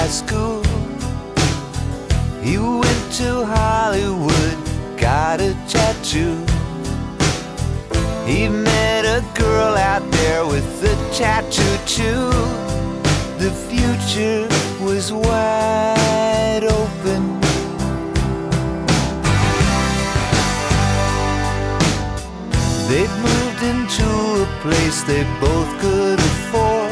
high school. He went to Hollywood, got a tattoo. He met a girl out there with a tattoo too. The future was wide open. They'd moved into a place they both could afford.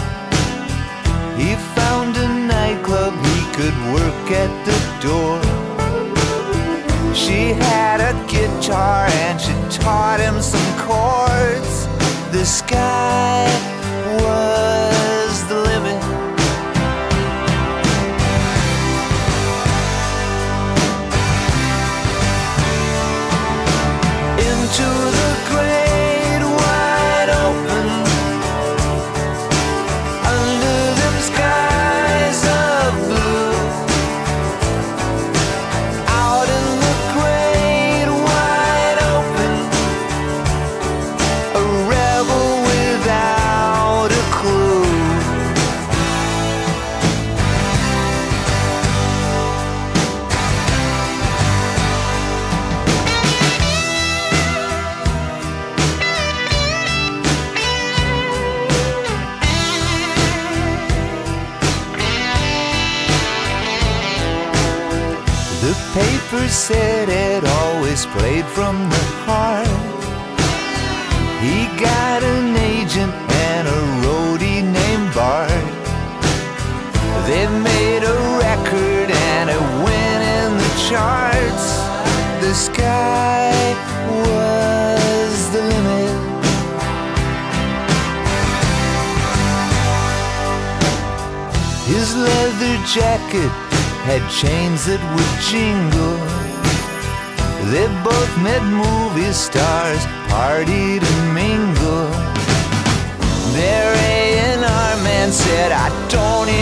He found a nightclub he could work at the door. She had a guitar and she taught him some chords. The sky was the limit. Into the great wide open, under them skies of blue. Out in the great wide open, a rebel without a clue. The paper said it always played from the heart. He got an agent and a roadie named Bart. They made a record and it went in the charts. The sky was the limit. His leather jacket had chains that would jingle. They both met movie stars, partied and mingled. Their A&R man said, I don't